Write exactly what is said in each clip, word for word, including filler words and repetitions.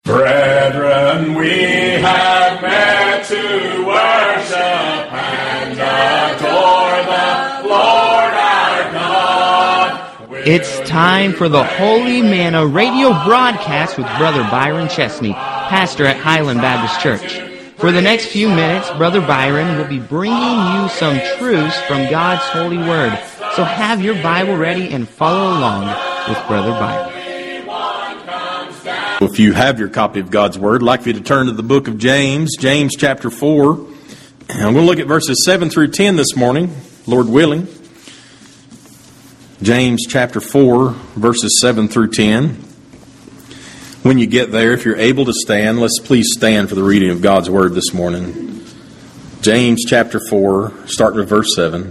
Brethren, we have met to worship and adore the Lord our God. It's time for the Holy Manna radio broadcast with Brother Byron Chesney, pastor at Highland Baptist Church. For the next few minutes, Brother Byron will be bringing you some truths from God's holy word. So have your Bible ready and follow along with Brother Byron. If you have your copy of God's Word, I'd like for you to turn to the book of James, James chapter four. And I'm going to look at verses seven through ten this morning, Lord willing. James chapter four, verses seven through ten. When you get there, if you're able to stand, let's please stand for the reading of God's Word this morning. James chapter four, starting with verse seven.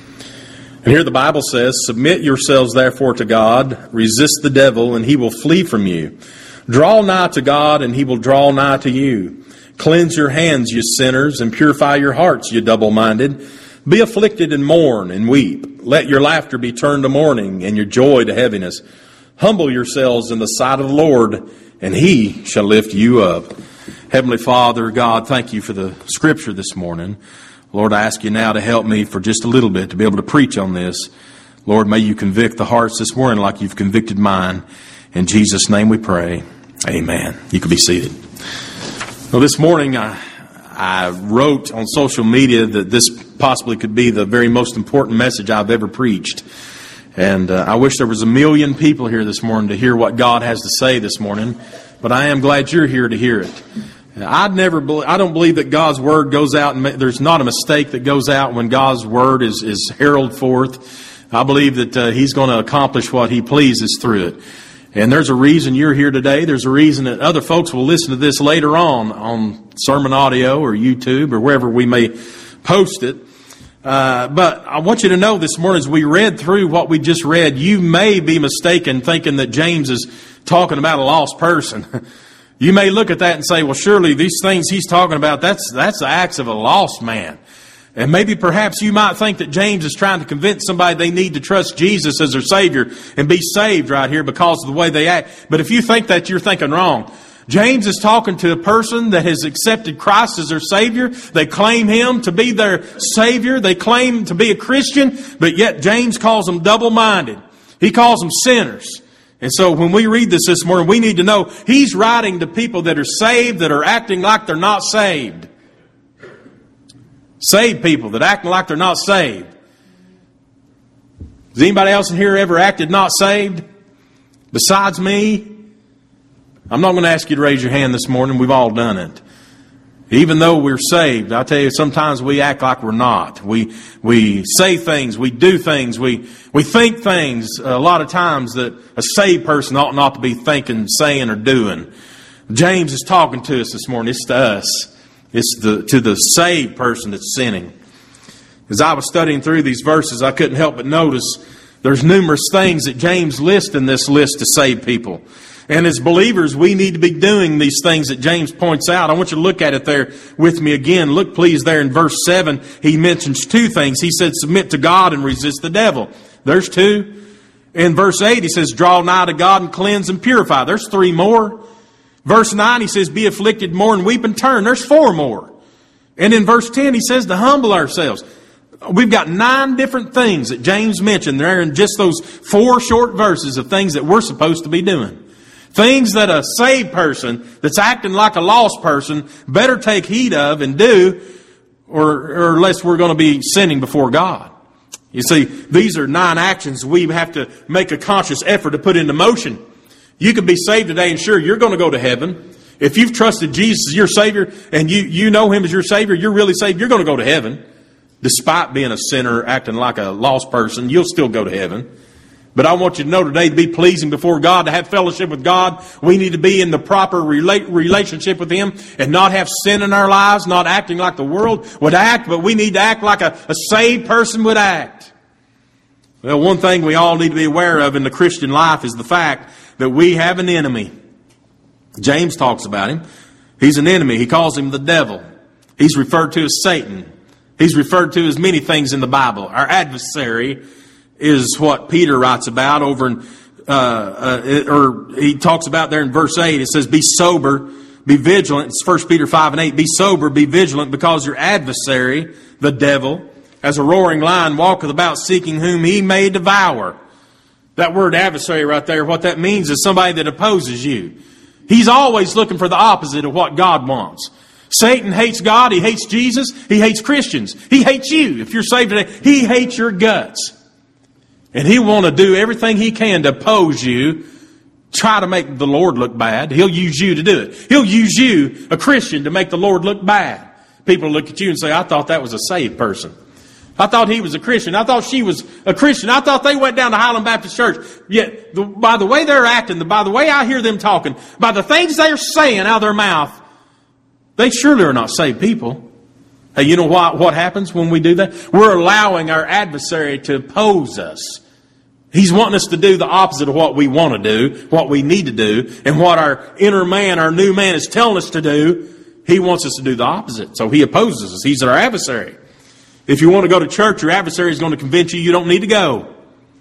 And here the Bible says, "Submit yourselves therefore to God, resist the devil, and he will flee from you. Draw nigh to God, and he will draw nigh to you. Cleanse your hands, you sinners, and purify your hearts, you double-minded. Be afflicted and mourn and weep. Let your laughter be turned to mourning, and your joy to heaviness. Humble yourselves in the sight of the Lord, and he shall lift you up." Heavenly Father, God, thank you for the Scripture this morning. Lord, I ask you now to help me for just a little bit to be able to preach on this. Lord, may you convict the hearts this morning like you've convicted mine. In Jesus' name we pray. Amen. You can be seated. Well, this morning I, I wrote on social media that this possibly could be the very most important message I've ever preached. And uh, I wish there was a million people here this morning to hear what God has to say this morning. But I am glad you're here to hear it. I'd never, be, I don't believe that God's Word goes out, and there's not a mistake that goes out when God's Word is, is heralded forth. I believe that uh, He's going to accomplish what He pleases through it. And there's a reason you're here today. There's a reason that other folks will listen to this later on, on sermon audio or YouTube or wherever we may post it. Uh, but I want you to know this morning as we read through what we just read, you may be mistaken thinking that James is talking about a lost person. You may look at that and say, well, surely these things he's talking about, that's, that's the acts of a lost man. And maybe perhaps you might think that James is trying to convince somebody they need to trust Jesus as their Savior and be saved right here because of the way they act. But if you think that, you're thinking wrong. James is talking to a person that has accepted Christ as their Savior. They claim Him to be their Savior. They claim to be a Christian, but yet James calls them double-minded. He calls them sinners. And so when we read this this morning, we need to know he's writing to people that are saved, that are acting like they're not saved. Saved people that act like they're not saved. Has anybody else in here ever acted not saved? Besides me? I'm not going to ask you to raise your hand this morning. We've all done it. Even though we're saved, I tell you, sometimes we act like we're not. We we say things, we do things, we we think things a lot of times that a saved person ought not to be thinking, saying, or doing. James is talking to us this morning. It's to us. It's the, to the saved person that's sinning. As I was studying through these verses, I couldn't help but notice there's numerous things that James lists in this list to save people. And as believers, we need to be doing these things that James points out. I want you to look at it there with me again. Look, please, there in verse seven, he mentions two things. He said, submit to God and resist the devil. There's two. In verse eight, he says, draw nigh to God and cleanse and purify. There's three more. Verse nine, he says, be afflicted, mourn, weep, and turn. There's four more. And in verse ten, he says to humble ourselves. We've got nine different things that James mentioned there in just those four short verses of things that we're supposed to be doing. Things that a saved person that's acting like a lost person better take heed of and do, or, or unless we're going to be sinning before God. You see, these are nine actions we have to make a conscious effort to put into motion. You can be saved today and sure, you're going to go to heaven. If you've trusted Jesus as your Savior and you, you know Him as your Savior, you're really saved, you're going to go to heaven. Despite being a sinner, acting like a lost person, you'll still go to heaven. But I want you to know today, to be pleasing before God, to have fellowship with God, we need to be in the proper rela- relationship with Him and not have sin in our lives, not acting like the world would act, but we need to act like a, a saved person would act. Well, one thing we all need to be aware of in the Christian life is the fact that we have an enemy. James talks about him. He's an enemy. He calls him the devil. He's referred to as Satan. He's referred to as many things in the Bible. Our adversary is what Peter writes about over in uh, uh, it, or he talks about there in verse eight, it says, be sober, be vigilant. It's First Peter five and eight. Be sober, be vigilant, because your adversary, the devil, as a roaring lion, walketh about seeking whom he may devour. That word adversary right there, what that means is somebody that opposes you. He's always looking for the opposite of what God wants. Satan hates God. He hates Jesus. He hates Christians. He hates you. If you're saved today, he hates your guts. And he'll want to do everything he can to oppose you, try to make the Lord look bad. He'll use you to do it. He'll use you, a Christian, to make the Lord look bad. People look at you and say, I thought that was a saved person. I thought he was a Christian. I thought she was a Christian. I thought they went down to Highland Baptist Church. Yet, the, by the way they're acting, by the way I hear them talking, by the things they're saying out of their mouth, they surely are not saved people. Hey, you know what, what happens when we do that? We're allowing our adversary to oppose us. He's wanting us to do the opposite of what we want to do, what we need to do, and what our inner man, our new man, is telling us to do. He wants us to do the opposite. So he opposes us. He's our adversary. If you want to go to church, your adversary is going to convince you you don't need to go.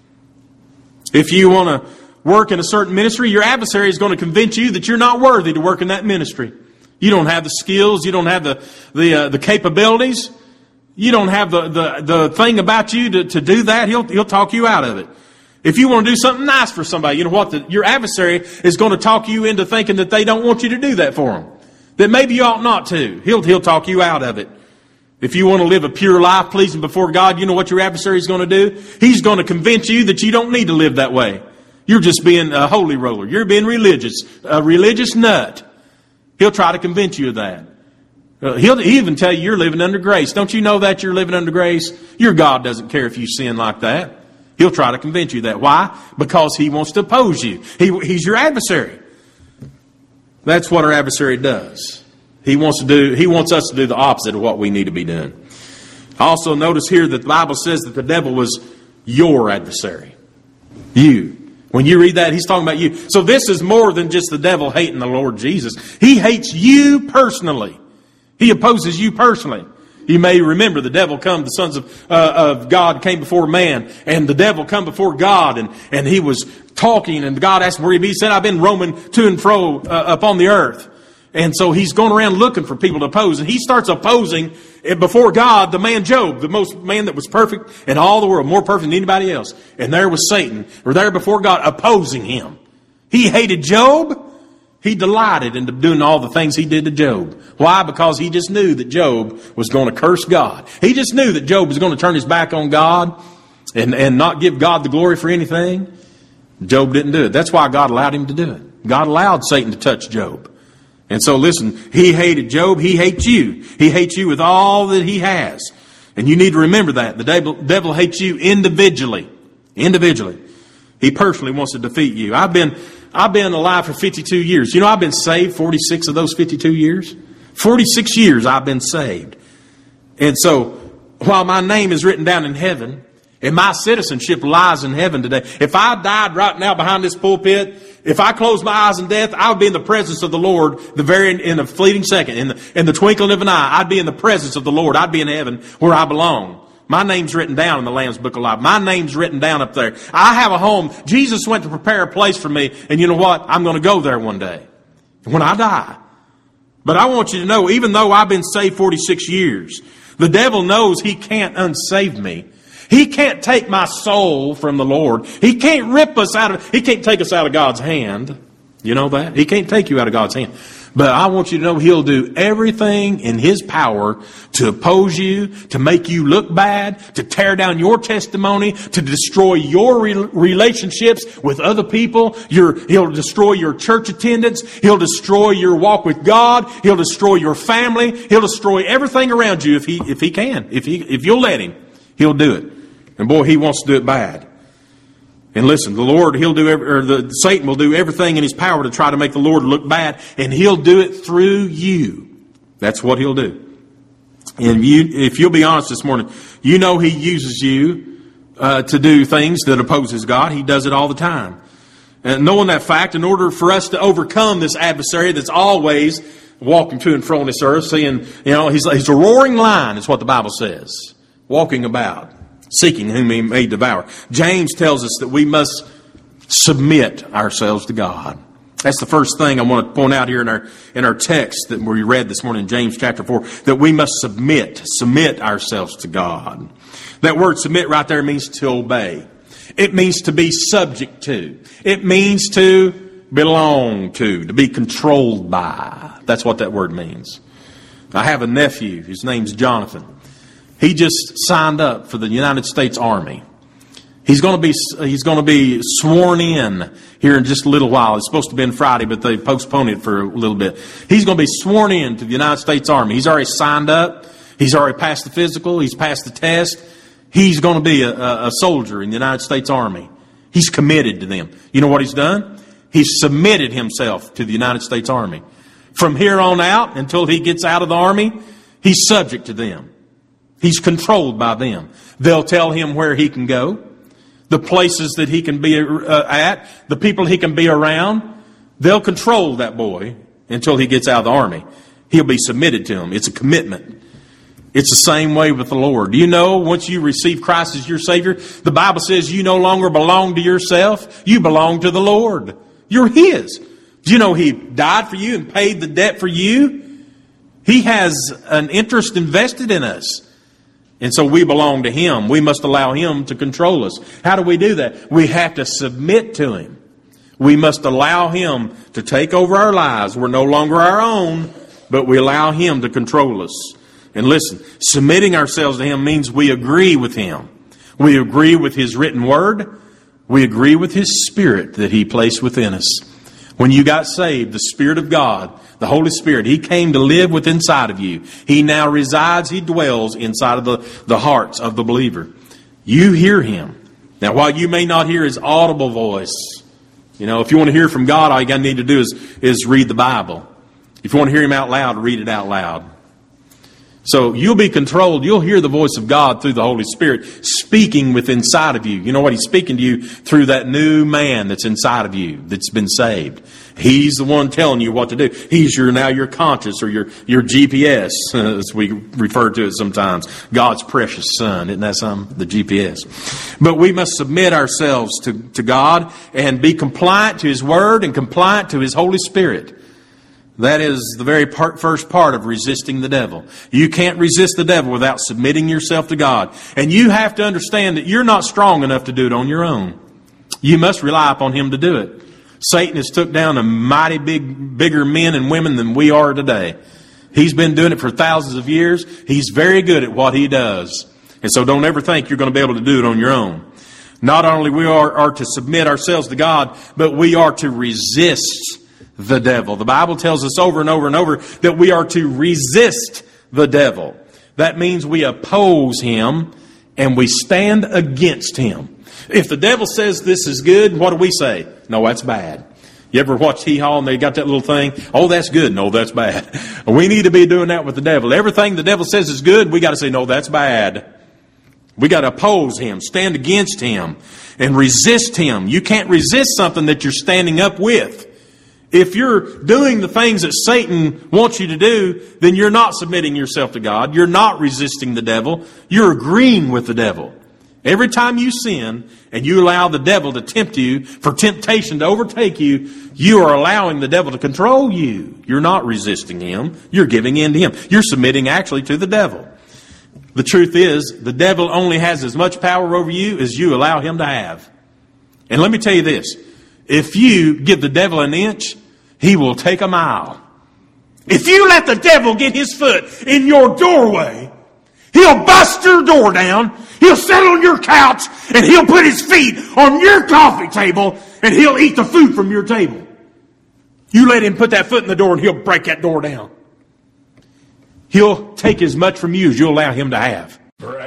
If you want to work in a certain ministry, your adversary is going to convince you that you're not worthy to work in that ministry. You don't have the skills. You don't have the the uh, the capabilities. You don't have the the, the thing about you to, to do that. He'll he'll talk you out of it. If you want to do something nice for somebody, you know what? The, your adversary is going to talk you into thinking that they don't want you to do that for them. That maybe you ought not to. He'll he'll talk you out of it. If you want to live a pure life pleasing before God, you know what your adversary is going to do? He's going to convince you that you don't need to live that way. You're just being a holy roller. You're being religious, a religious nut. He'll try to convince you of that. Uh, he'll even tell you you're living under grace. Don't you know that you're living under grace? Your God doesn't care if you sin like that. He'll try to convince you that. Why? Because he wants to oppose you. He, he's your adversary. That's what our adversary does. He wants to do, he wants us to do the opposite of what we need to be doing. Also notice here that the Bible says that the devil was your adversary. You. When you read that, he's talking about you. So this is more than just the devil hating the Lord Jesus. He hates you personally. He opposes you personally. You may remember the devil come, the sons of, uh, of God came before man, and the devil come before God, and, and he was talking, and God asked him where he be. He said, I've been roaming to and fro uh, upon the earth. And so he's going around looking for people to oppose. And he starts opposing before God the man Job, the most man that was perfect in all the world, more perfect than anybody else. And there was Satan, or there before God, opposing him. He hated Job. He delighted in doing all the things he did to Job. Why? Because he just knew that Job was going to curse God. He just knew that Job was going to turn his back on God and, and not give God the glory for anything. Job didn't do it. That's why God allowed him to do it. God allowed Satan to touch Job. And so listen, he hated Job. He hates you. He hates you with all that he has. And you need to remember that. The devil, devil hates you individually. Individually. He personally wants to defeat you. I've been, I've been alive for fifty-two years. You know, I've been saved forty-six of those fifty-two years. forty-six years I've been saved. And so, while my name is written down in heaven, and my citizenship lies in heaven today, if I died right now behind this pulpit, if I closed my eyes in death, I would be in the presence of the Lord the very in a fleeting second, in the, in the twinkling of an eye. I'd be in the presence of the Lord. I'd be in heaven where I belong. My name's written down in the Lamb's Book of Life. My name's written down up there. I have a home. Jesus went to prepare a place for me, and you know what? I'm going to go there one day when I die. But I want you to know, even though I've been saved forty-six years, the devil knows he can't unsave me. He can't take my soul from the Lord. He can't rip us out of, he can't take us out of God's hand. You know that? He can't take you out of God's hand. But I want you to know he'll do everything in his power to oppose you, to make you look bad, to tear down your testimony, to destroy your re- relationships with other people. Your, he'll destroy your church attendance. He'll destroy your walk with God. He'll destroy your family. He'll destroy everything around you if he, if he can, if he, if you'll let him. He'll do it. And boy, he wants to do it bad. And listen, the Lord, he'll do, every, or the Satan will do everything in his power to try to make the Lord look bad, and he'll do it through you. That's what he'll do. And you, if you'll be honest this morning, you know he uses you uh, to do things that opposes God. He does it all the time. And knowing that fact, in order for us to overcome this adversary that's always walking to and fro on this earth, seeing, you know, he's, he's a roaring lion, is what the Bible says, walking about, seeking whom he may devour. James tells us that we must Submit ourselves to God. That's the first thing I want to point out here in our in our text that we read this morning in James chapter four, that we must submit, submit ourselves to God. That word submit right there means to obey. It means to be subject to. It means to belong to, to be controlled by. That's what that word means. I have a nephew. His name's Jonathan. He just signed up for the United States Army. He's going to be he's going to be sworn in here in just a little while. It's supposed to be on Friday, but they postponed it for a little bit. He's going to be sworn in to the United States Army. He's already signed up. He's already passed the physical. He's passed the test. He's going to be a, a, a soldier in the United States Army. He's committed to them. You know what he's done? He's submitted himself to the United States Army. From here on out, until he gets out of the Army, he's subject to them. He's controlled by them. They'll tell him where he can go, the places that he can be uh, at, the people he can be around. They'll control that boy until he gets out of the Army. He'll be submitted to them. It's a commitment. It's the same way with the Lord. Do you know, once you receive Christ as your Savior, the Bible says you no longer belong to yourself. You belong to the Lord. You're His. Do you know He died for you and paid the debt for you? He has an interest invested in us. And so we belong to Him. We must allow Him to control us. How do we do that? We have to submit to Him. We must allow Him to take over our lives. We're no longer our own, but we allow Him to control us. And listen, submitting ourselves to Him means we agree with Him. We agree with His written word. We agree with His Spirit that He placed within us. When you got saved, the Spirit of God, the Holy Spirit, He came to live within inside of you. He now resides, He dwells inside of the, the hearts of the believer. You hear Him. Now, while you may not hear His audible voice, you know, if you want to hear from God, all you need to do is, is read the Bible. If you want to hear Him out loud, read it out loud. So you'll be controlled. You'll hear the voice of God through the Holy Spirit speaking within inside of you. You know what? He's speaking to you through that new man that's inside of you that's been saved. He's the one telling you what to do. He's your now your conscience or your, your G P S, as we refer to it sometimes. God's precious Son. Isn't that something? The G P S. But we must submit ourselves to, to God and be compliant to His Word and compliant to His Holy Spirit. That is the very part, first part of resisting the devil. You can't resist the devil without submitting yourself to God. And you have to understand that you're not strong enough to do it on your own. You must rely upon Him to do it. Satan has took down a mighty big, bigger men and women than we are today. He's been doing it for thousands of years. He's very good at what he does. And so don't ever think you're going to be able to do it on your own. Not only we are, are to submit ourselves to God, but we are to resist the devil. The Bible tells us over and over and over that we are to resist the devil. That means we oppose him and we stand against him. If the devil says this is good, what do we say? No, that's bad. You ever watch Hee-Haw and they got that little thing? Oh, that's good. No, that's bad. We need to be doing that with the devil. Everything the devil says is good, we got to say, no, that's bad. We got to oppose him, stand against him, and resist him. You can't resist something that you're standing up with. If you're doing the things that Satan wants you to do, then you're not submitting yourself to God. You're not resisting the devil. You're agreeing with the devil. Every time you sin and you allow the devil to tempt you, for temptation to overtake you, you are allowing the devil to control you. You're not resisting him. You're giving in to him. You're submitting actually to the devil. The truth is, the devil only has as much power over you as you allow him to have. And let me tell you this. If you give the devil an inch, he will take a mile. If you let the devil get his foot in your doorway, he'll bust your door down, he'll settle on your couch, and he'll put his feet on your coffee table, and he'll eat the food from your table. You let him put that foot in the door, and he'll break that door down. He'll take as much from you as you allow him to have.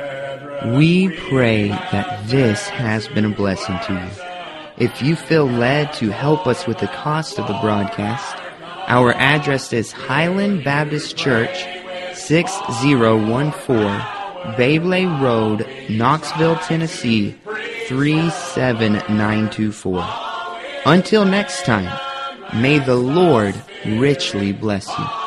We pray that this has been a blessing to you. If you feel led to help us with the cost of the broadcast, our address is Highland Baptist Church, six oh one four Babley Road, Knoxville, Tennessee, three seven nine two four. Until next time, may the Lord richly bless you.